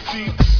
seats.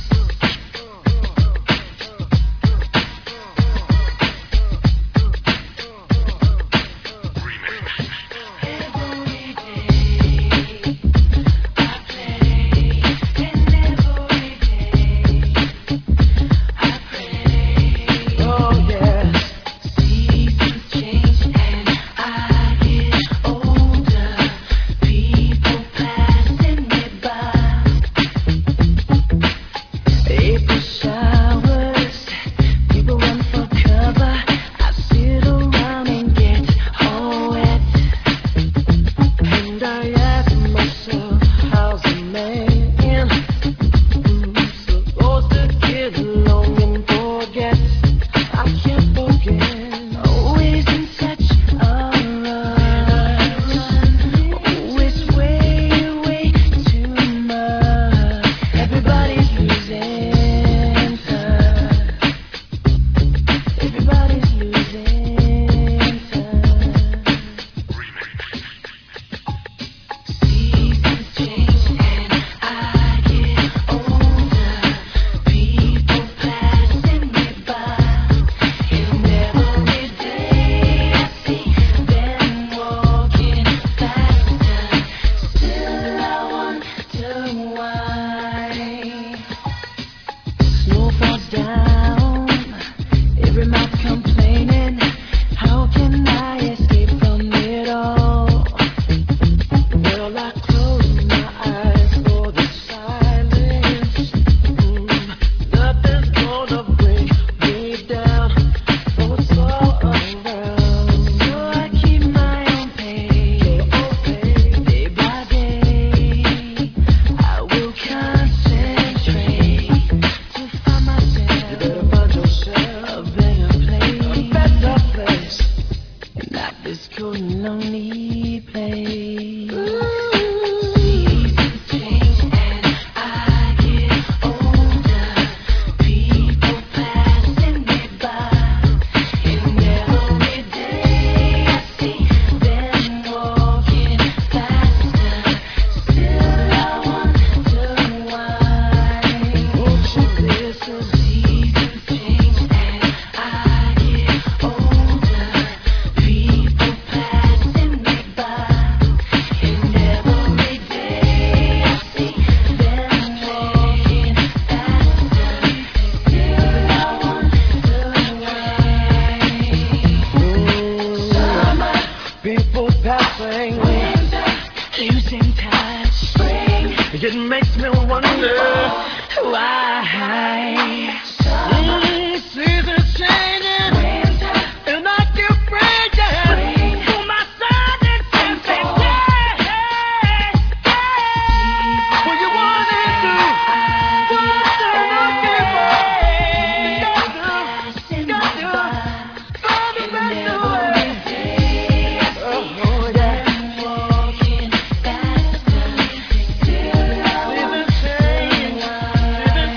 Lonely place. Seasons change and I get older. People passing me by. And every day I see them walking faster. Still I wonder why. Won't you listen? Seasons change and I get older. People passing me by. And every day I see them walking faster. Still I wonder why. Summer, People passing, winter, losing touch. Spring, it makes me wonder why? Seasons changing, Winter, and I keep breaking spring, for my side and senses. Yeah, yeah. What you wanna do? What I keep on? passing me by. Find the best way. Every day I see them walking faster. Still I Seasons change, seasons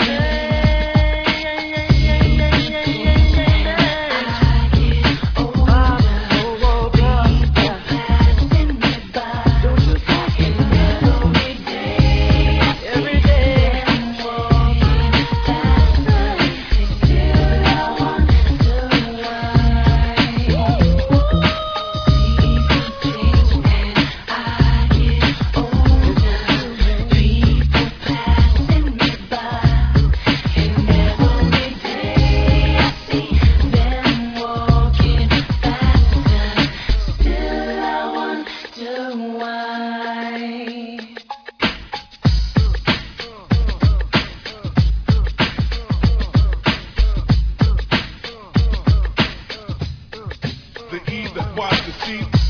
passing me by. Every day I see them walking faster. Still I wonder why. Seasons change and I get older. People passing me by. And every day I see them walking faster. Still I wonder why. The Eve that washed the sheets.